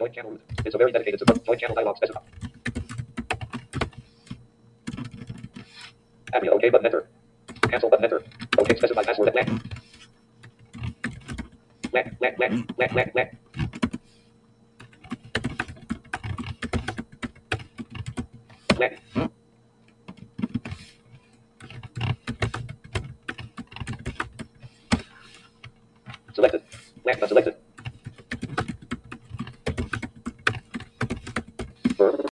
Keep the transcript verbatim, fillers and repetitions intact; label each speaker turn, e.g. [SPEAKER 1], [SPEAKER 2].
[SPEAKER 1] Join channel root. It's a very dedicated support. Join channel dialog specify. Happy OK button enter. Cancel button enter. OK specify password at left. Left, left, left, left, left, left. Left. Selected. Left, not selected.